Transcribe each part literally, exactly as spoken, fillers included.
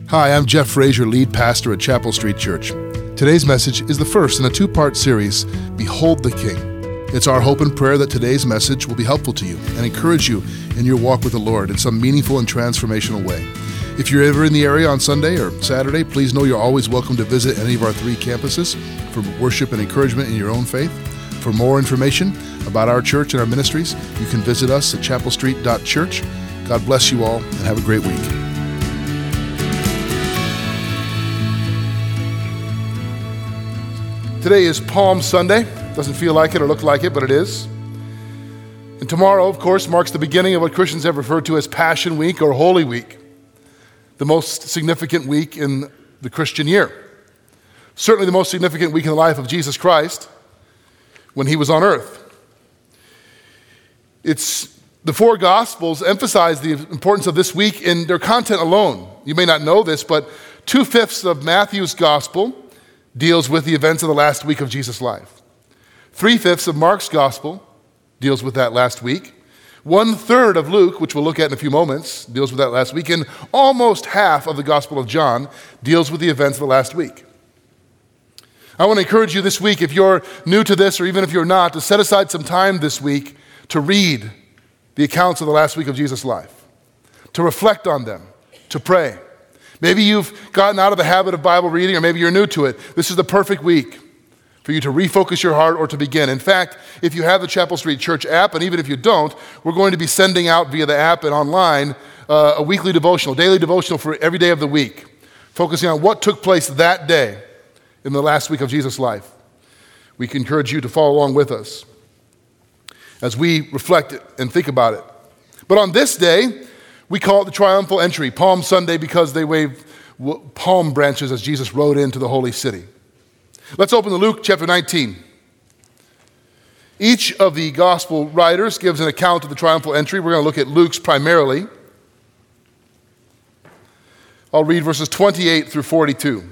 Hi, I'm Jeff Frazier, lead pastor at Chapel Street Church. Today's message is the first in a two-part series, Behold the King. It's our hope and prayer that today's message will be helpful to you and encourage you in your walk with the Lord in some meaningful and transformational way. If you're ever in the area on Sunday or Saturday, please know you're always welcome to visit any of our three campuses for worship and encouragement in your own faith. For more information about our church and our ministries, you can visit us at chapel street dot church. God bless you all and have a great week. Today is Palm Sunday. Doesn't feel like it or look like it, but it is. And tomorrow, of course, marks the beginning of what Christians have referred to as Passion Week or Holy Week, the most significant week in the Christian year. Certainly the most significant week in the life of Jesus Christ when he was on earth. It's the four Gospels emphasize the importance of this week in their content alone. You may not know this, but two-fifths of Matthew's Gospel deals with the events of the last week of Jesus' life. Three-fifths of Mark's Gospel deals with that last week. One-third of Luke, which we'll look at in a few moments, deals with that last week. And almost half of the Gospel of John deals with the events of the last week. I want to encourage you this week, if you're new to this or even if you're not, to set aside some time this week to read the accounts of the last week of Jesus' life, to reflect on them, to pray. Maybe you've gotten out of the habit of Bible reading, or maybe you're new to it. This is the perfect week for you to refocus your heart or to begin. In fact, if you have the Chapel Street Church app, and even if you don't, we're going to be sending out via the app and online uh, a weekly devotional, daily devotional for every day of the week, focusing on what took place that day in the last week of Jesus' life. We can encourage you to follow along with us as we reflect and think about it. But on this day, we call it the triumphal entry, Palm Sunday, because they waved palm branches as Jesus rode into the holy city. Let's open to Luke chapter nineteen. Each of the gospel writers gives an account of the triumphal entry. We're going to look at Luke's primarily. I'll read verses twenty-eight through forty-two.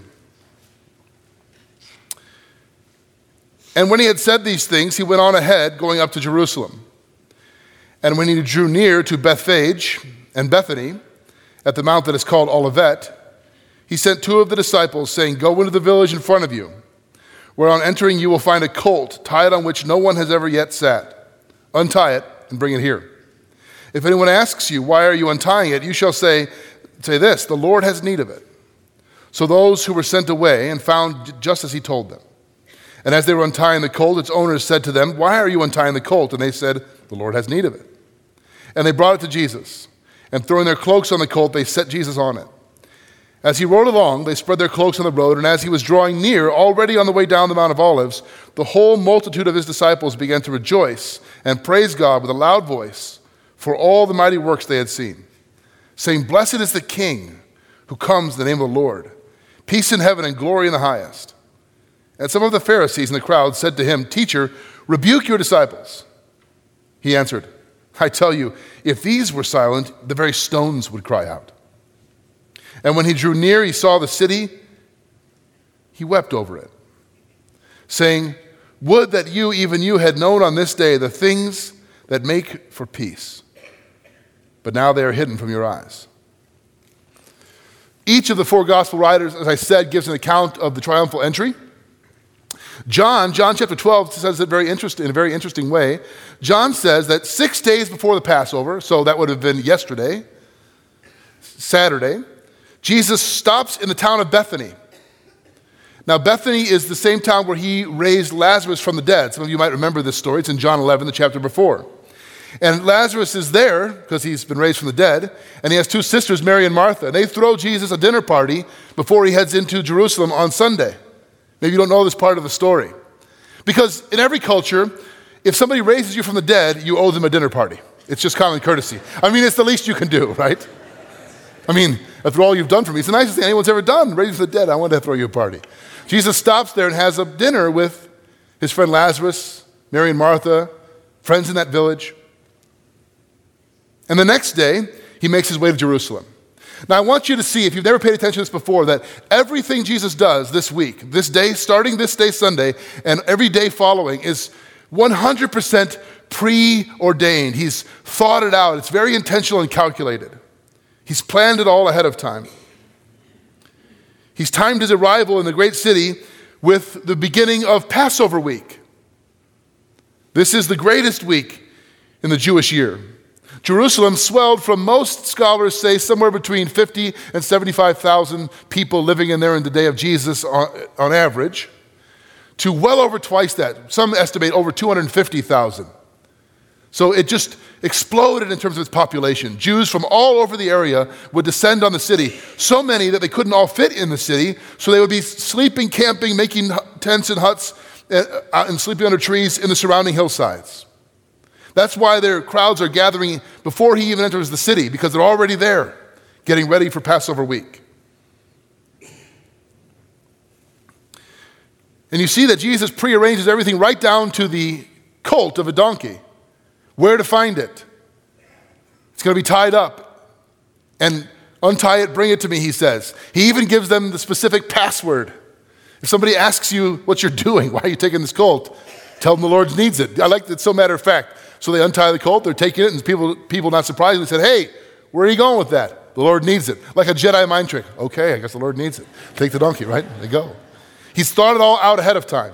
And when he had said these things, he went on ahead, going up to Jerusalem. And when he drew near to Bethphage and Bethany, at the mount that is called Olivet, he sent two of the disciples, saying, Go into the village in front of you, where on entering you will find a colt tied on which no one has ever yet sat. Untie it and bring it here. If anyone asks you, Why are you untying it? You shall say, say this, The Lord has need of it. So those who were sent away and found just as he told them. And as they were untying the colt, its owners said to them, Why are you untying the colt? And they said, The Lord has need of it. And they brought it to Jesus. And throwing their cloaks on the colt, they set Jesus on it. As he rode along, they spread their cloaks on the road, and as he was drawing near, already on the way down the Mount of Olives, the whole multitude of his disciples began to rejoice and praise God with a loud voice for all the mighty works they had seen, saying, Blessed is the King who comes in the name of the Lord, peace in heaven and glory in the highest. And some of the Pharisees in the crowd said to him, Teacher, rebuke your disciples. He answered, I tell you, if these were silent, the very stones would cry out. And when he drew near, he saw the city. He wept over it, saying, Would that you, even you, had known on this day the things that make for peace. But now they are hidden from your eyes. Each of the four gospel writers, as I said, gives an account of the triumphal entry. John, John chapter twelve says it very interesting, in a very interesting way. John says that six days before the Passover, so that would have been yesterday, Saturday, Jesus stops in the town of Bethany. Now, Bethany is the same town where he raised Lazarus from the dead. Some of you might remember this story. It's in John eleven, the chapter before. And Lazarus is there because he's been raised from the dead, and he has two sisters, Mary and Martha. And they throw Jesus a dinner party before he heads into Jerusalem on Sunday. Maybe you don't know this part of the story. Because in every culture, if somebody raises you from the dead, you owe them a dinner party. It's just common courtesy. I mean, it's the least you can do, right? I mean, after all you've done for me, it's the nicest thing anyone's ever done. Raising from the dead, I want to throw you a party. Jesus stops there and has a dinner with his friend Lazarus, Mary and Martha, friends in that village. And the next day, he makes his way to Jerusalem. Now, I want you to see, if you've never paid attention to this before, that everything Jesus does this week, this day, starting this day, Sunday, and every day following, is one hundred percent preordained. He's thought it out. It's very intentional and calculated. He's planned it all ahead of time. He's timed his arrival in the great city with the beginning of Passover week. This is the greatest week in the Jewish year. Jerusalem swelled from, most scholars say, somewhere between fifty and seventy-five thousand people living in there in the day of Jesus on, on average, to well over twice that. Some estimate over two hundred fifty thousand. So it just exploded in terms of its population. Jews from all over the area would descend on the city, so many that they couldn't all fit in the city, so they would be sleeping, camping, making tents and huts, and, uh, and sleeping under trees in the surrounding hillsides. That's why their crowds are gathering before he even enters the city, because they're already there, getting ready for Passover week. And you see that Jesus prearranges everything right down to the colt of a donkey. Where to find it. It's going to be tied up. And untie it, bring it to me, he says. He even gives them the specific password. If somebody asks you what you're doing, why are you taking this colt? Tell them the Lord needs it. I like that, it's so matter of fact. So they untie the colt, they're taking it, and people, people not surprisingly said, hey, where are you going with that? The Lord needs it. Like a Jedi mind trick. Okay, I guess the Lord needs it. Take the donkey, right? They go. He's thought it all out ahead of time.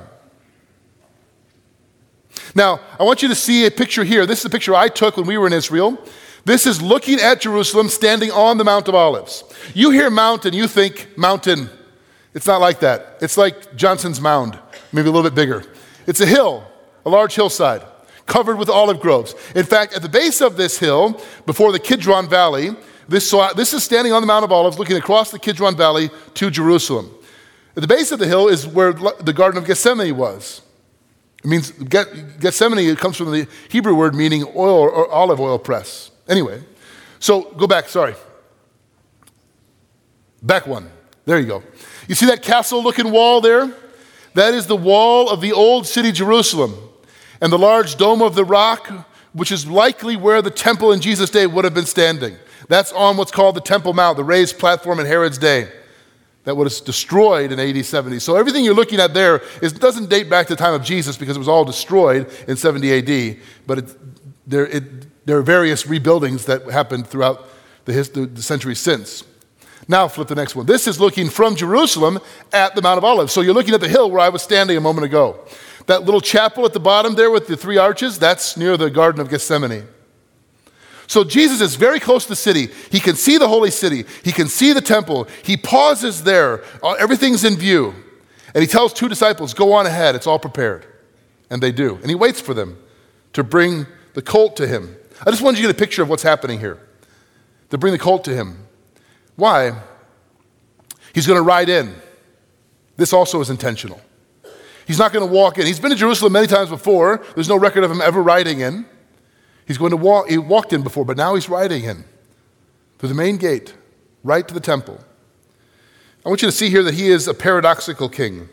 Now, I want you to see a picture here. This is a picture I took when we were in Israel. This is looking at Jerusalem, standing on the Mount of Olives. You hear mountain, you think mountain. It's not like that. It's like Johnson's Mound, maybe a little bit bigger. It's a hill, a large hillside, covered with olive groves. In fact, at the base of this hill, before the Kidron Valley, this, so this is standing on the Mount of Olives, looking across the Kidron Valley to Jerusalem. At the base of the hill is where the Garden of Gethsemane was. It means Gethsemane, it comes from the Hebrew word meaning oil or olive oil press. Anyway, so go back, sorry. Back one. There you go. You see that castle-looking wall there? That is the wall of the old city Jerusalem. And the large dome of the rock, which is likely where the temple in Jesus' day would have been standing. That's on what's called the Temple Mount, the raised platform in Herod's day. That was destroyed in A D seventy. So everything you're looking at there is, doesn't date back to the time of Jesus because it was all destroyed in seventy A D. But it, there, it, there are various rebuildings that happened throughout the, his, the, the centuries since. Now flip the next one. This is looking from Jerusalem at the Mount of Olives. So you're looking at the hill where I was standing a moment ago. That little chapel at the bottom there with the three arches, that's near the Garden of Gethsemane. So Jesus is very close to the city. He can see the holy city. He can see the temple. He pauses there. Everything's in view. And he tells two disciples, go on ahead. It's all prepared. And they do. And he waits for them to bring the colt to him. I just wanted you to get a picture of what's happening here. To bring the colt to him. Why? He's going to ride in. This also is intentional. He's not going to walk in. He's been to Jerusalem many times before. There's no record of him ever riding in. He's going to walk, he walked in before, but now he's riding in through the main gate, right to the temple. I want you to see here that he is a paradoxical king.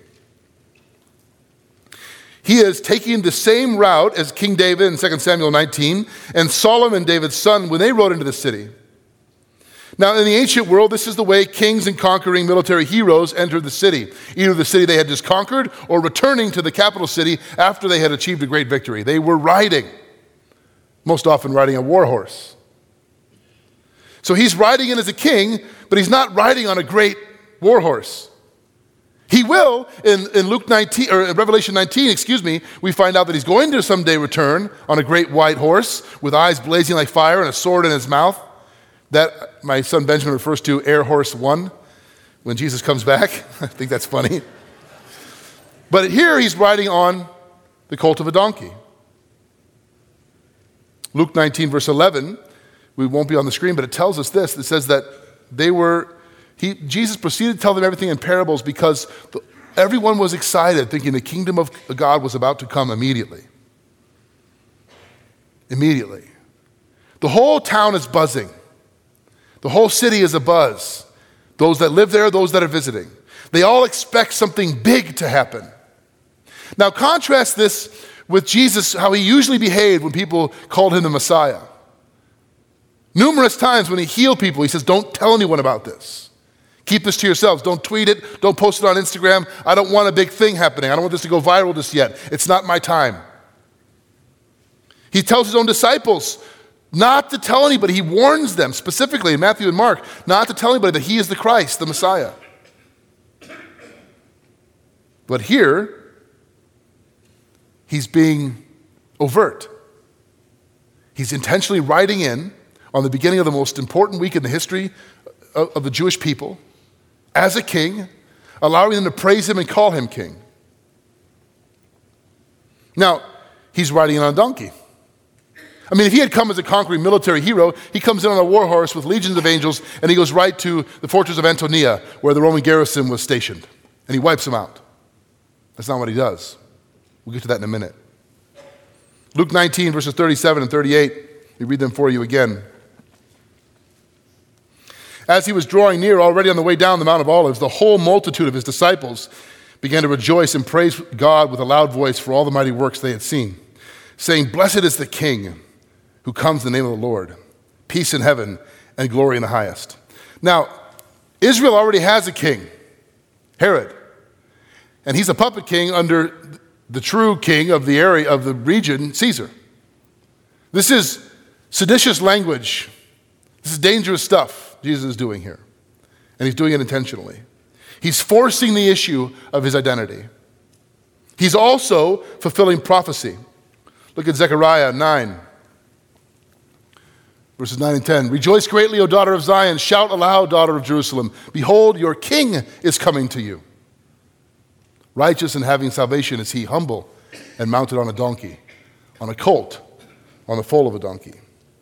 He is taking the same route as King David in Second Samuel nineteen and Solomon, David's son, when they rode into the city. Now, in the ancient world, this is the way kings and conquering military heroes entered the city. Either the city they had just conquered or returning to the capital city after they had achieved a great victory. They were riding. Most often riding a war horse. So he's riding in as a king, but he's not riding on a great war horse. He will, in, in Luke nineteen, or in Revelation nineteen, excuse me, we find out that he's going to someday return on a great white horse with eyes blazing like fire and a sword in his mouth. That my son Benjamin refers to Air Horse One when Jesus comes back. I think that's funny. But here he's riding on the colt of a donkey. Luke nineteen, verse eleven, we won't be on the screen, but it tells us this. It says that they were, he, Jesus proceeded to tell them everything in parables because the, everyone was excited, thinking the kingdom of God was about to come immediately. Immediately. The whole town is buzzing. The whole city is abuzz. Those that live there, those that are visiting. They all expect something big to happen. Now contrast this with Jesus, how he usually behaved when people called him the Messiah. Numerous times when he healed people, he says, don't tell anyone about this. Keep this to yourselves. Don't tweet it. Don't post it on Instagram. I don't want a big thing happening. I don't want this to go viral just yet. It's not my time. He tells his own disciples not to tell anybody. He warns them specifically in Matthew and Mark not to tell anybody that he is the Christ, the Messiah. But here, he's being overt. He's intentionally riding in on the beginning of the most important week in the history of, of the Jewish people as a king, allowing them to praise him and call him king. Now, he's riding in on a donkey. I mean, if he had come as a conquering military hero, he comes in on a war horse with legions of angels, and he goes right to the fortress of Antonia, where the Roman garrison was stationed, and he wipes them out. That's not what he does. We'll get to that in a minute. Luke nineteen, verses thirty-seven and thirty-eight, we read them for you again. As he was drawing near, already on the way down the Mount of Olives, the whole multitude of his disciples began to rejoice and praise God with a loud voice for all the mighty works they had seen, saying, "Blessed is the King who comes in the name of the Lord, peace in heaven and glory in the highest." Now, Israel already has a king, Herod, and he's a puppet king under the true king of the area of the region, Caesar. This is seditious language. This is dangerous stuff Jesus is doing here, and he's doing it intentionally. He's forcing the issue of his identity. He's also fulfilling prophecy. Look at Zechariah nine. Verses nine and ten. "Rejoice greatly, O daughter of Zion. Shout aloud, daughter of Jerusalem. Behold, your king is coming to you. Righteous and having salvation is he, humble and mounted on a donkey, on a colt, on the foal of a donkey."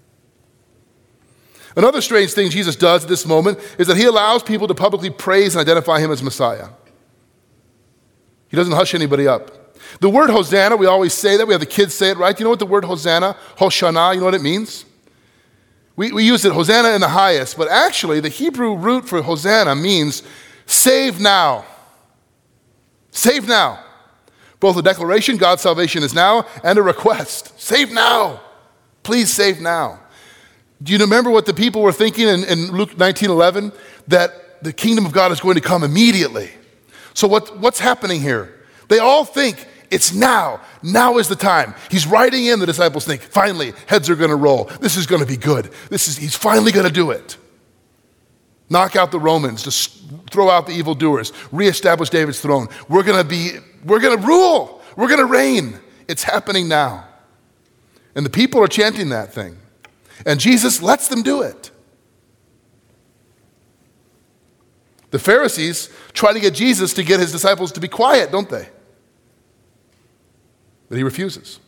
Another strange thing Jesus does at this moment is that he allows people to publicly praise and identify him as Messiah. He doesn't hush anybody up. The word Hosanna, we always say that. We have the kids say it, right? Do you know what the word Hosanna, Hoshana, you know what it means? We, we use it, Hosanna in the highest, but actually the Hebrew root for Hosanna means save now. Save now. Both a declaration, God's salvation is now, and a request. Save now. Please save now. Do you remember what the people were thinking in, in Luke nineteen eleven? That the kingdom of God is going to come immediately. So what, what's happening here? They all think it's now. Now is the time. He's riding in, the disciples think, finally, heads are going to roll. This is going to be good. This is, he's finally going to do it. Knock out the Romans, just throw out the evildoers, reestablish David's throne. We're going to be, we're going to rule. We're going to reign. It's happening now. And the people are chanting that thing. And Jesus lets them do it. The Pharisees try to get Jesus to get his disciples to be quiet, don't they? But he refuses.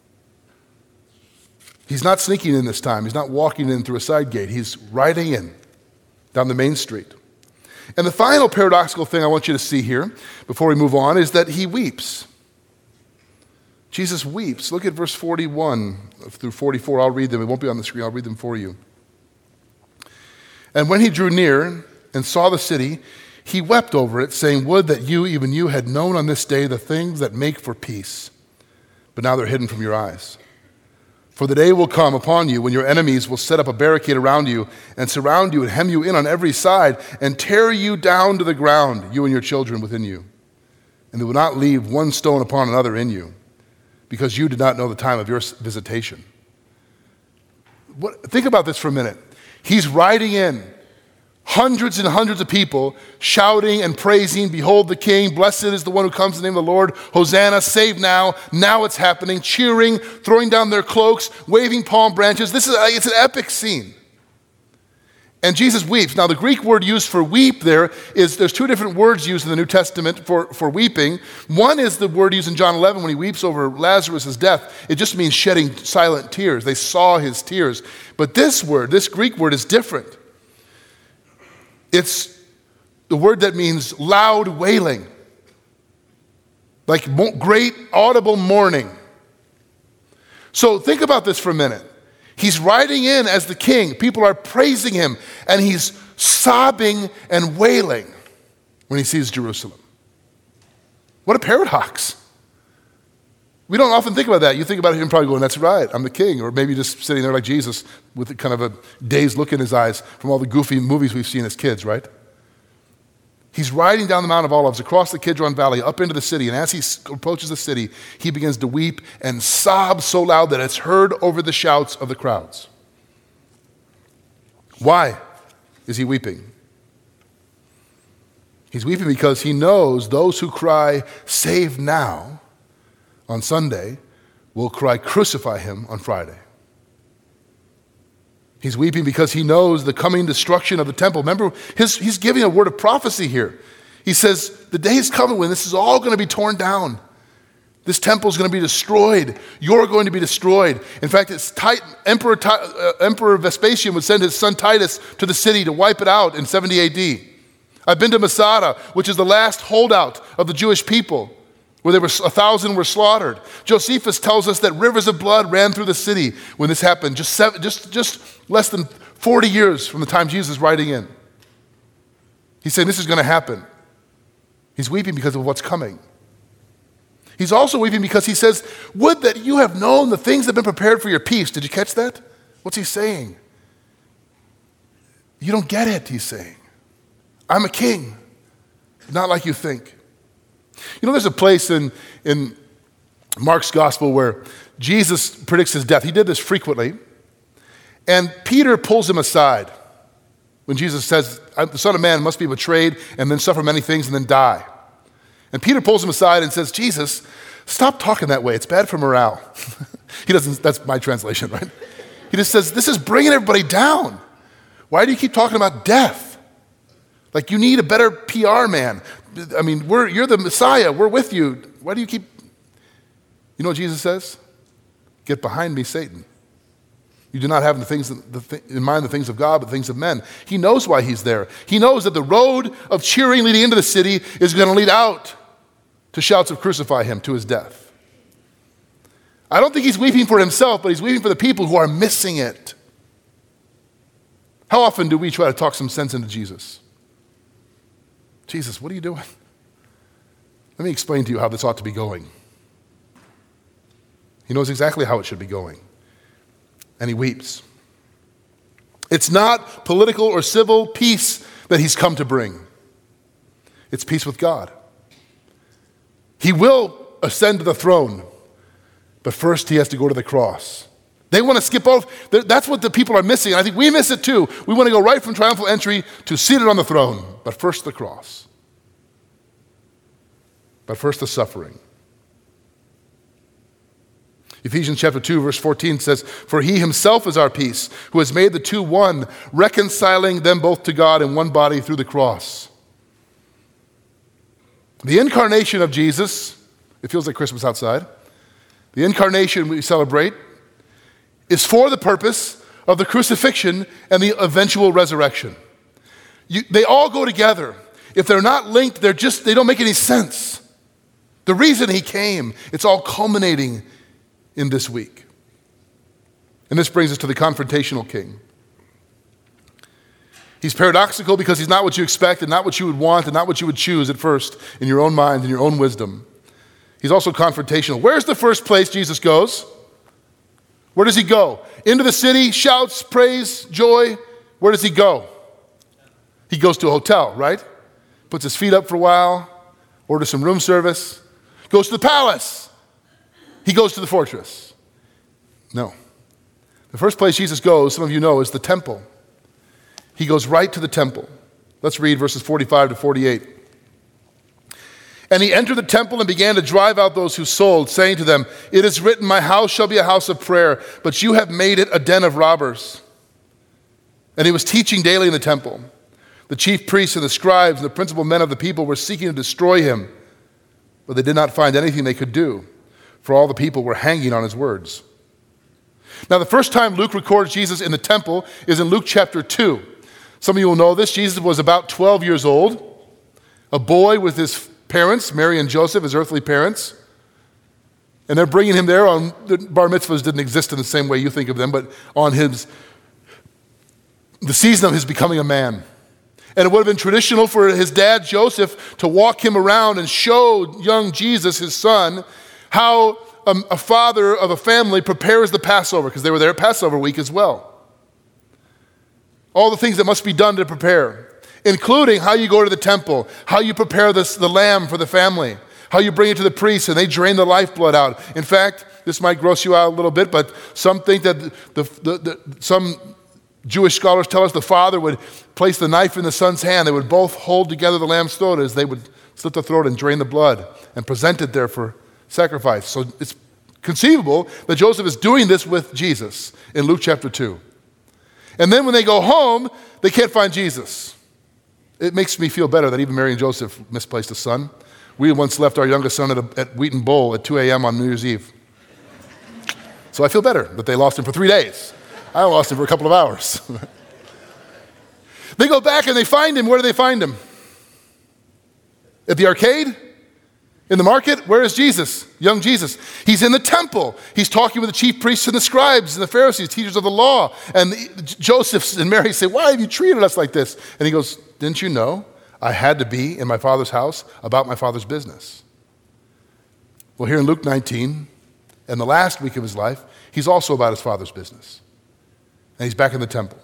He's not sneaking in this time. He's not walking in through a side gate. He's riding in down the main street. And the final paradoxical thing I want you to see here before we move on is that he weeps. Jesus weeps. Look at verse forty-one through forty-four. I'll read them. It won't be on the screen. I'll read them for you. "And when he drew near and saw the city, he wept over it, saying, Would that you, even you, had known on this day the things that make for peace. But now they're hidden from your eyes. For the day will come upon you when your enemies will set up a barricade around you and surround you and hem you in on every side and tear you down to the ground, you and your children within you. And they will not leave one stone upon another in you, because you did not know the time of your visitation." What, think about this for a minute. He's riding in, hundreds and hundreds of people shouting and praising, "Behold the King, blessed is the one who comes in the name of the Lord, Hosanna, save now, now it's happening," cheering, throwing down their cloaks, waving palm branches. This is, it's an epic scene. And Jesus weeps. Now the Greek word used for weep there is, there's two different words used in the New Testament for, for weeping. One is the word used in John eleven when he weeps over Lazarus' death. It just means shedding silent tears. They saw his tears. But this word, this Greek word is different. It's the word that means loud wailing, like mo- great audible mourning. So think about this for a minute. He's riding in as the king. People are praising him, and he's sobbing and wailing when he sees Jerusalem. What a paradox. We don't often think about that. You think about him probably going, "That's right, I'm the king," or maybe just sitting there like Jesus with kind of a dazed look in his eyes from all the goofy movies we've seen as kids, right? He's riding down the Mount of Olives, across the Kidron Valley, up into the city, and as he approaches the city, he begins to weep and sob so loud that it's heard over the shouts of the crowds. Why is he weeping? He's weeping because he knows those who cry, "Save now," on Sunday will cry, "Crucify him," on Friday. He's weeping because he knows the coming destruction of the temple. Remember, his, he's giving a word of prophecy here. He says, the day is coming when this is all going to be torn down. This temple is going to be destroyed. You're going to be destroyed. In fact, it's Tit- Emperor, uh, Emperor Vespasian would send his son Titus to the city to wipe it out in seventy A D. I've been to Masada, which is the last holdout of the Jewish people, where there were a thousand were slaughtered. Josephus tells us that rivers of blood ran through the city when this happened, just, seven, just, just less than forty years from the time Jesus is writing in. He's saying this is going to happen. He's weeping because of what's coming. He's also weeping because he says, would that you have known the things that have been prepared for your peace. Did you catch that? What's he saying? You don't get it, he's saying. I'm a king, not like you think. You know, there's a place in, in Mark's gospel where Jesus predicts his death. He did this frequently. And Peter pulls him aside when Jesus says, the Son of Man must be betrayed and then suffer many things and then die. And Peter pulls him aside and says, Jesus, stop talking that way. It's bad for morale. He doesn't, that's my translation, right? He just says, this is bringing everybody down. Why do you keep talking about death? Like you need a better P R man. I mean, we're, you're the Messiah. We're with you. Why do you keep... You know what Jesus says? Get behind me, Satan. You do not have the things the th- in mind the things of God, but the things of men. He knows why he's there. He knows that the road of cheering leading into the city is going to lead out to shouts of crucify him to his death. I don't think he's weeping for himself, but he's weeping for the people who are missing it. How often do we try to talk some sense into Jesus? Jesus, what are you doing? Let me explain to you how this ought to be going. He knows exactly how it should be going. And he weeps. It's not political or civil peace that he's come to bring. It's peace with God. He will ascend to the throne, but first he has to go to the cross. They want to skip over. That's what the people are missing. And I think we miss it too. We want to go right from triumphal entry to seated on the throne, but first the cross. But first the suffering. Ephesians chapter two, verse fourteen says, for he himself is our peace, who has made the two one, reconciling them both to God in one body through the cross. The incarnation of Jesus, it feels like Christmas outside. The incarnation we celebrate is for the purpose of the crucifixion and the eventual resurrection. You, they all go together. If they're not linked, they're just, they don't make any sense. The reason he came, it's all culminating in this week. And this brings us to the confrontational king. He's paradoxical because he's not what you expect and not what you would want and not what you would choose at first in your own mind and your own wisdom. He's also confrontational. Where's the first place Jesus goes? Where does he go? Into the city, shouts, praise, joy. Where does he go? He goes to a hotel, right? Puts his feet up for a while, orders some room service, goes to the palace. He goes to the fortress. No. The first place Jesus goes, some of you know, is the temple. He goes right to the temple. Let's read verses forty-five to forty-eight. And he entered the temple and began to drive out those who sold, saying to them, it is written, my house shall be a house of prayer, but you have made it a den of robbers. And he was teaching daily in the temple. The chief priests and the scribes and the principal men of the people were seeking to destroy him, but they did not find anything they could do, for all the people were hanging on his words. Now, the first time Luke records Jesus in the temple is in Luke chapter two. Some of you will know this. Jesus was about twelve years old, a boy with his parents, Mary and Joseph, his earthly parents. And they're bringing him there on, the bar mitzvahs didn't exist in the same way you think of them, but on his, the season of his becoming a man. And it would have been traditional for his dad, Joseph, to walk him around and show young Jesus, his son, how a, a father of a family prepares the Passover, because they were there at Passover week as well. All the things that must be done to prepare, including how you go to the temple, how you prepare this, the lamb for the family, how you bring it to the priest and they drain the lifeblood out. In fact, this might gross you out a little bit, but some think that the, the, the some Jewish scholars tell us the father would place the knife in the son's hand. They would both hold together the lamb's throat as they would slit the throat and drain the blood and present it there for sacrifice. So it's conceivable that Joseph is doing this with Jesus in Luke chapter two. And then when they go home, they can't find Jesus. It makes me feel better that even Mary and Joseph misplaced a son. We once left our youngest son at, a, at Wheaton Bowl at two a.m. on New Year's Eve. So I feel better that they lost him for three days. I lost him for a couple of hours. They go back and they find him. Where do they find him? At the arcade? In the market? Where is Jesus? Young Jesus. He's in the temple. He's talking with the chief priests and the scribes and the Pharisees, teachers of the law. And the, Joseph and Mary say, why have you treated us like this? And he goes, didn't you know I had to be in my Father's house about my Father's business? Well, here in Luke nineteen, in the last week of his life, he's also about his Father's business. And he's back in the temple.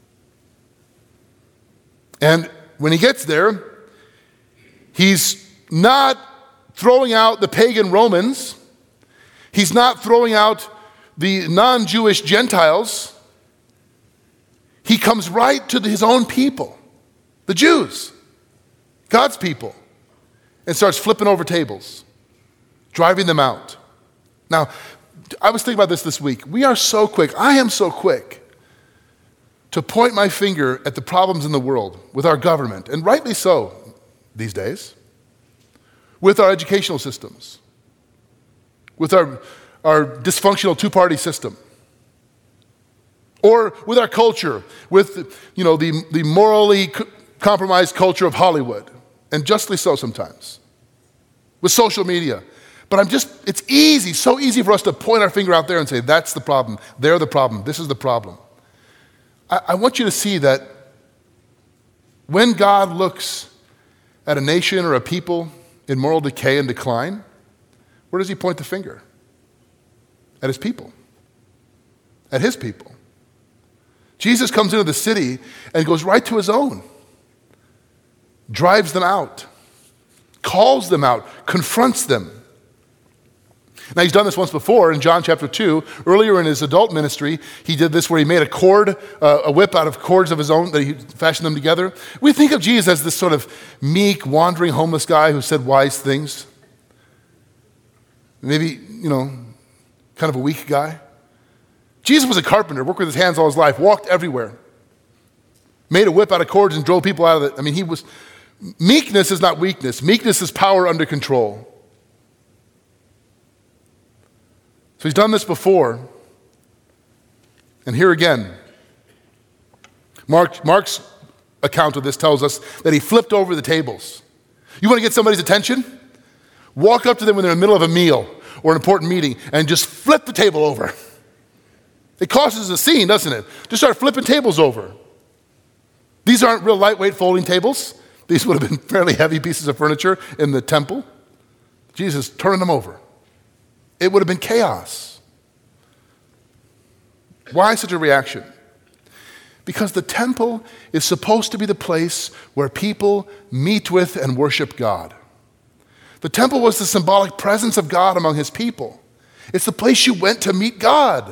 And when he gets there, he's not throwing out the pagan Romans. He's not throwing out the non-Jewish Gentiles. He comes right to his own people, the Jews, God's people, and starts flipping over tables, driving them out. Now, I was thinking about this this week. We are so quick, I am so quick, to point my finger at the problems in the world with our government, and rightly so these days, with our educational systems, with our, our dysfunctional two-party system, or with our culture, with you know the, the morally co- compromised culture of Hollywood, and justly so sometimes, with social media. But I'm just, it's easy, so easy for us to point our finger out there and say, that's the problem, they're the problem, this is the problem. I, I want you to see that when God looks at a nation or a people in moral decay and decline, where does he point the finger? At his people. At his people. Jesus comes into the city and goes right to his own, drives them out, calls them out, confronts them. Now, he's done this once before in John chapter two. Earlier in his adult ministry, he did this where he made a cord, uh, a whip out of cords of his own, that he fashioned them together. We think of Jesus as this sort of meek, wandering, homeless guy who said wise things. Maybe, you know, kind of a weak guy. Jesus was a carpenter, worked with his hands all his life, walked everywhere, made a whip out of cords and drove people out of it. I mean, he was, meekness is not weakness. Meekness is power under control. So he's done this before. And here again, Mark, Mark's account of this tells us that he flipped over the tables. You want to get somebody's attention? Walk up to them when they're in the middle of a meal or an important meeting and just flip the table over. It causes a scene, doesn't it? Just start flipping tables over. These aren't real lightweight folding tables. These would have been fairly heavy pieces of furniture in the temple. Jesus turning them over. It would have been chaos. Why such a reaction? Because the temple is supposed to be the place where people meet with and worship God. The temple was the symbolic presence of God among his people. It's the place you went to meet God.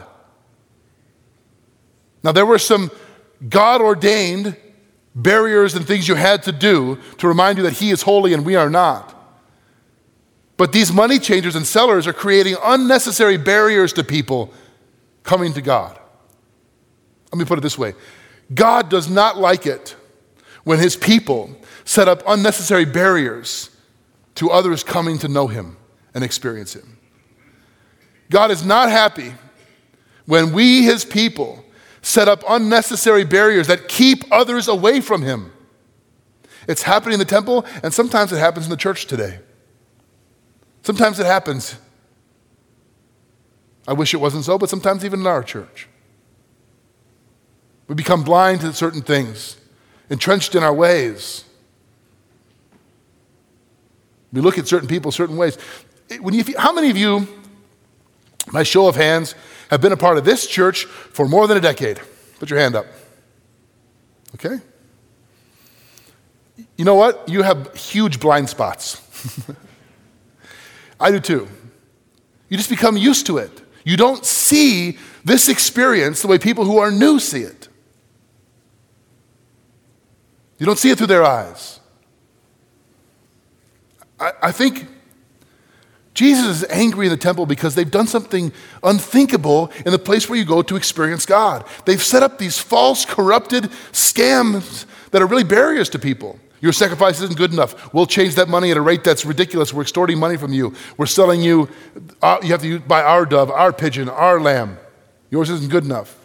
Now, there were some God-ordained barriers and things you had to do to remind you that he is holy and we are not. But these money changers and sellers are creating unnecessary barriers to people coming to God. Let me put it this way. God does not like it when his people set up unnecessary barriers to others coming to know him and experience him. God is not happy when we, his people, set up unnecessary barriers that keep others away from him. It's happening in the temple, and sometimes it happens in the church today. Sometimes it happens. I wish it wasn't so, but sometimes even in our church. We become blind to certain things, entrenched in our ways. We look at certain people certain ways. When you, how many of you, by show of hands, have been a part of this church for more than a decade? Put your hand up. Okay? You know what? You have huge blind spots. I do too. You just become used to it. You don't see this experience the way people who are new see it. You don't see it through their eyes. I, I think Jesus is angry in the temple because they've done something unthinkable in the place where you go to experience God. They've set up these false, corrupted scams that are really barriers to people. Your sacrifice isn't good enough. We'll change that money at a rate that's ridiculous. We're extorting money from you. We're selling you, uh, you have to buy our dove, our pigeon, our lamb. Yours isn't good enough.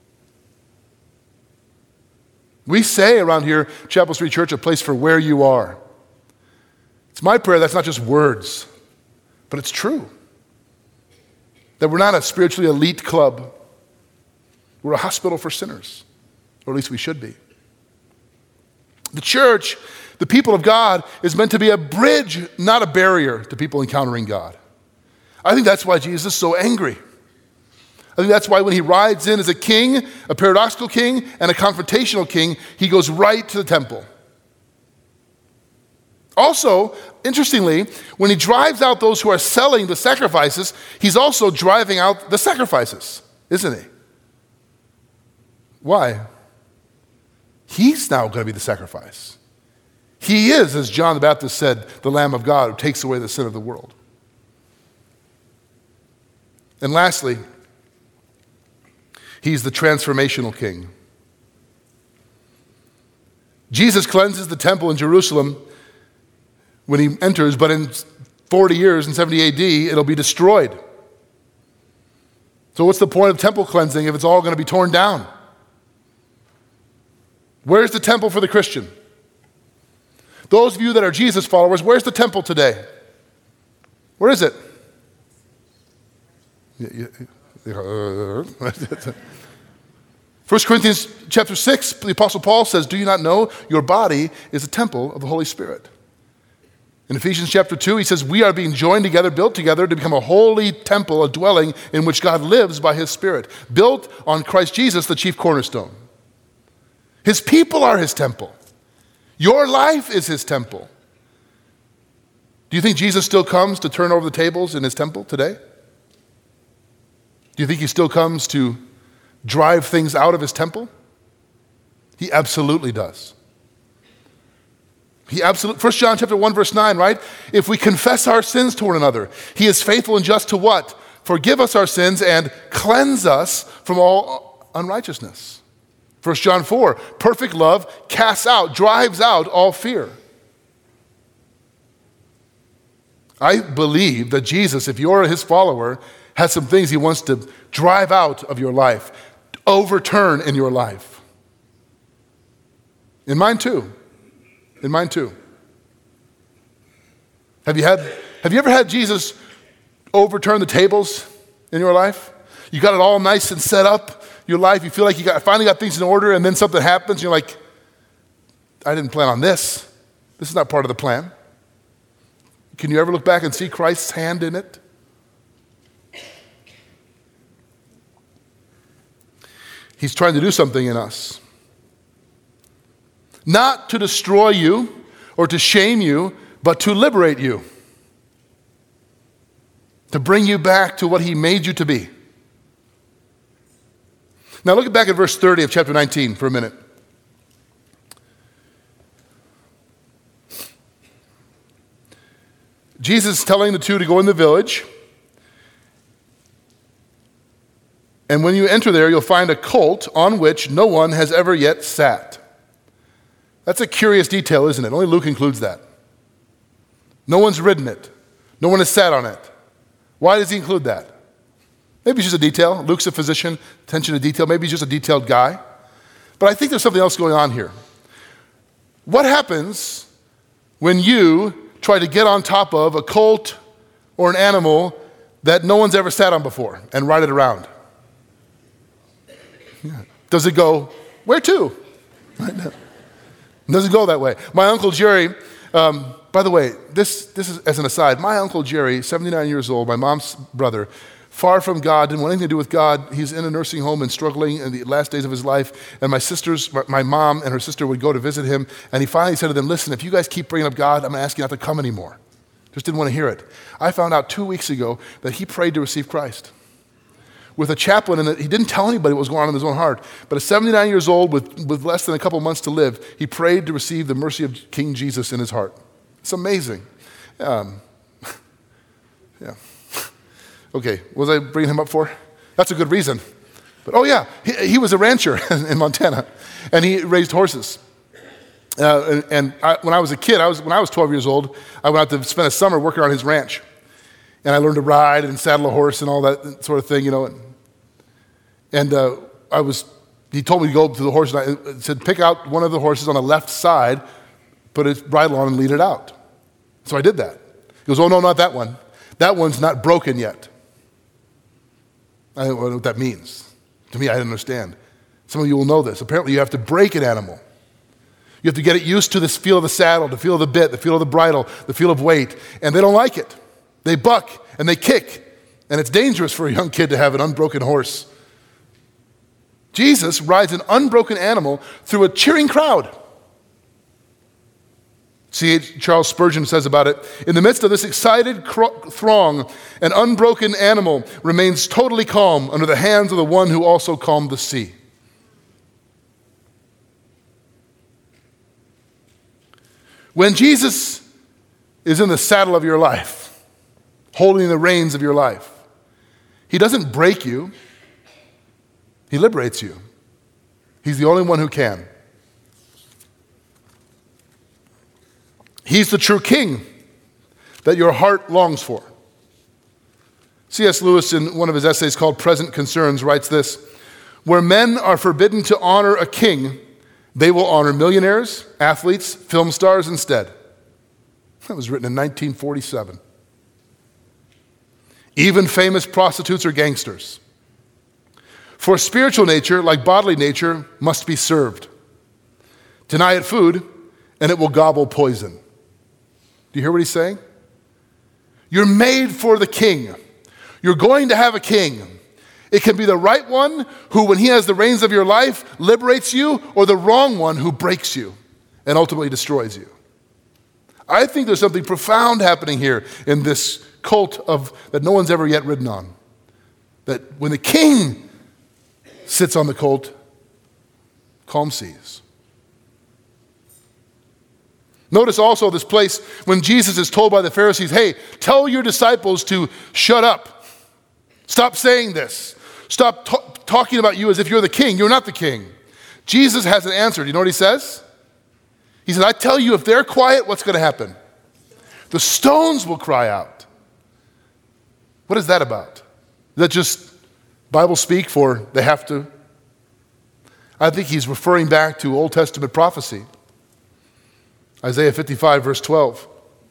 We say around here, Chapel Street Church, a place for where you are. It's my prayer that's not just words, but it's true. That we're not a spiritually elite club. We're a hospital for sinners, or at least we should be. The church, the people of God, is meant to be a bridge, not a barrier to people encountering God. I think that's why Jesus is so angry. I think that's why when he rides in as a king, a paradoxical king, and a confrontational king, he goes right to the temple. Also, interestingly, when he drives out those who are selling the sacrifices, he's also driving out the sacrifices, isn't he? Why? He's now going to be the sacrifice. He is, as John the Baptist said, the Lamb of God who takes away the sin of the world. And lastly, he's the transformational king. Jesus cleanses the temple in Jerusalem when he enters, but in forty years, in seventy A D, it'll be destroyed. So what's the point of temple cleansing if it's all going to be torn down? Where's the temple for the Christian? Those of you that are Jesus followers, where's the temple today? Where is it? First Corinthians chapter six, the Apostle Paul says, do you not know your body is a temple of the Holy Spirit? In Ephesians chapter two, he says, we are being joined together, built together to become a holy temple, a dwelling in which God lives by his Spirit, built on Christ Jesus, the chief cornerstone. His people are his temple. Your life is his temple. Do you think Jesus still comes to turn over the tables in his temple today? Do you think he still comes to drive things out of his temple? He absolutely does. He absolutely, First John chapter one, verse nine, right? If we confess our sins to one another, he is faithful and just to what? Forgive us our sins and cleanse us from all unrighteousness. First John four, perfect love casts out, drives out all fear. I believe that Jesus, if you're his follower, has some things he wants to drive out of your life, overturn in your life. In mine too. In mine too. Have you had, have you ever had Jesus overturn the tables in your life? You got it all nice and set up, your life, you feel like you got, finally got things in order, and then something happens, and you're like, I didn't plan on this. This is not part of the plan. Can you ever look back and see Christ's hand in it? He's trying to do something in us. Not to destroy you or to shame you, but to liberate you. To bring you back to what he made you to be. Now look back at verse thirty of chapter nineteen for a minute. Jesus is telling the two to go in the village. And when you enter there, you'll find a colt on which no one has ever yet sat. That's a curious detail, isn't it? Only Luke includes that. No one's ridden it. No one has sat on it. Why does he include that? Maybe it's just a detail. Luke's a physician, attention to detail. Maybe he's just a detailed guy. But I think there's something else going on here. What happens when you try to get on top of a colt or an animal that no one's ever sat on before and ride it around? Yeah. Does it go, where to? Does it go that way? My Uncle Jerry, um, by the way, this, this is as an aside, my Uncle Jerry, seventy-nine years old, my mom's brother, far from God, didn't want anything to do with God. He's in a nursing home and struggling in the last days of his life. And my sisters, my mom and her sister would go to visit him. And he finally said to them, listen, if you guys keep bringing up God, I'm going to ask you not to come anymore. Just didn't want to hear it. I found out two weeks ago that he prayed to receive Christ. with a chaplain, and he didn't tell anybody what was going on in his own heart. But at seventy-nine years old, with, with less than a couple months to live, he prayed to receive the mercy of King Jesus in his heart. It's amazing. Um, yeah. Okay, what was I bringing him up for? That's a good reason. But oh yeah, he, he was a rancher in Montana, and he raised horses. Uh, and and I, when I was a kid, I was when I was twelve years old, I went out to spend a summer working on his ranch. And I learned to ride and saddle a horse and all that sort of thing, you know. And, and uh, I was, he told me to go to the horse, and I said, pick out one of the horses on the left side, put its bridle on and lead it out. So I did that. He goes, oh, no, not that one. That one's not broken yet. I don't know what that means. To me, I didn't understand. Some of you will know this. Apparently, you have to break an animal. You have to get it used to this feel of the saddle, the feel of the bit, the feel of the bridle, the feel of weight, and they don't like it. They buck and they kick, and it's dangerous for a young kid to have an unbroken horse. Jesus rides an unbroken animal through a cheering crowd. C H Charles Spurgeon says about it, in the midst of this excited throng, an unbroken animal remains totally calm under the hands of the one who also calmed the sea. When Jesus is in the saddle of your life, holding the reins of your life, he doesn't break you. He liberates you. He's the only one who can. He's the true king that your heart longs for. C S Lewis, in one of his essays called Present Concerns, writes this: where men are forbidden to honor a king, they will honor millionaires, athletes, film stars instead. That was written in nineteen forty-seven. Even famous prostitutes or gangsters. For spiritual nature, like bodily nature, must be served. Deny it food, and it will gobble poison. Do you hear what he's saying? You're made for the king. You're going to have a king. It can be the right one who, when he has the reins of your life, liberates you, or the wrong one who breaks you and ultimately destroys you. I think there's something profound happening here in this cult of that no one's ever yet ridden on. That when the king sits on the colt, calm seas. Notice also this place when Jesus is told by the Pharisees, hey, tell your disciples to shut up. Stop saying this. Stop t- talking about you as if you're the king. You're not the king. Jesus has an answer. Do you know what he says? He said, I tell you, if they're quiet, what's going to happen? The stones will cry out. What is that about? Is that just Bible speak for they have to? I think he's referring back to Old Testament prophecy. Isaiah fifty-five, verse twelve.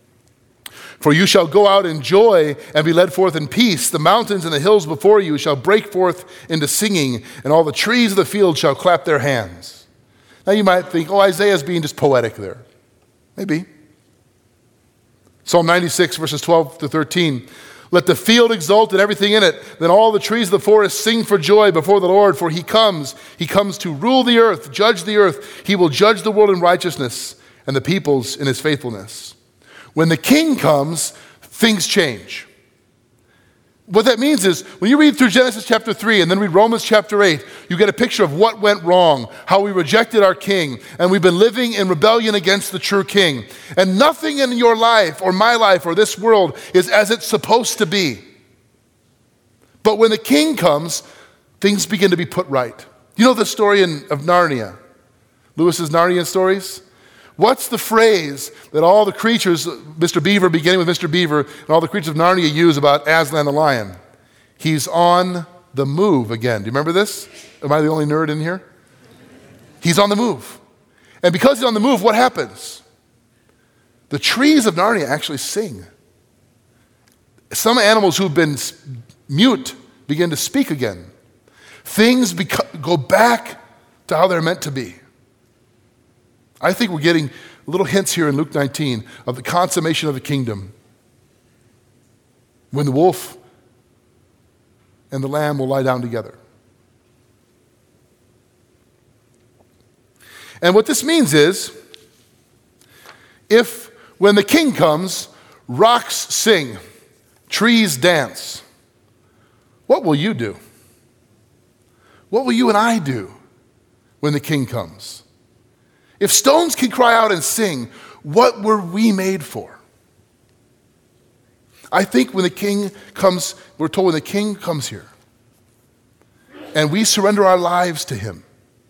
For you shall go out in joy and be led forth in peace. The mountains and the hills before you shall break forth into singing, and all the trees of the field shall clap their hands. Now you might think, oh, Isaiah's being just poetic there. Maybe. Psalm ninety-six, verses twelve to thirteen. Let the field exult and everything in it. Then all the trees of the forest sing for joy before the Lord, for he comes. He comes to rule the earth, judge the earth. He will judge the world in righteousness and the peoples in his faithfulness. When the king comes, things change. What that means is, when you read through Genesis chapter three and then read Romans chapter eight, you get a picture of what went wrong, how we rejected our king, and we've been living in rebellion against the true king. And nothing in your life or my life or this world is as it's supposed to be. But when the king comes, things begin to be put right. You know the story in, of Narnia? Lewis's Narnia stories? What's the phrase that all the creatures, Mister Beaver, beginning with Mister Beaver, and all the creatures of Narnia use about Aslan the lion? He's on the move again. Do you remember this? Am I the only nerd in here? He's on the move. And because he's on the move, what happens? The trees of Narnia actually sing. Some animals who've been mute begin to speak again. Things beco- go back to how they're meant to be. I think we're getting little hints here in Luke nineteen of the consummation of the kingdom. When the wolf and the lamb will lie down together. And what this means is, if when the king comes, rocks sing, trees dance, what will you do? what will you and I do when the King comes? If stones can cry out and sing, what were we made for? I think when the King comes, we're told when the King comes here, and we surrender our lives to him,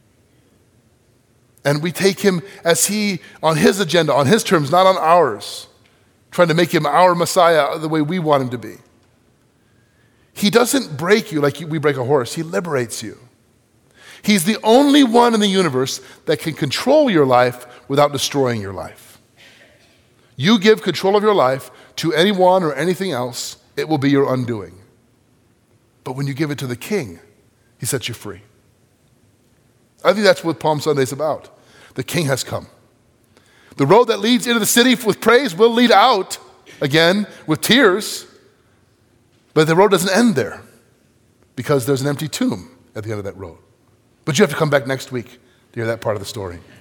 and we take him as he, on his agenda, on his terms, not on ours, trying to make him our Messiah the way we want him to be. He doesn't break you like we break a horse. He liberates you. He's the only one in the universe that can control your life without destroying your life. You give control of your life to anyone or anything else, it will be your undoing. But when you give it to the King, he sets you free. I think that's what Palm Sunday is about. The King has come. The road that leads into the city with praise will lead out again with tears, but the road doesn't end there because there's an empty tomb at the end of that road. But you have to come back next week to hear that part of the story.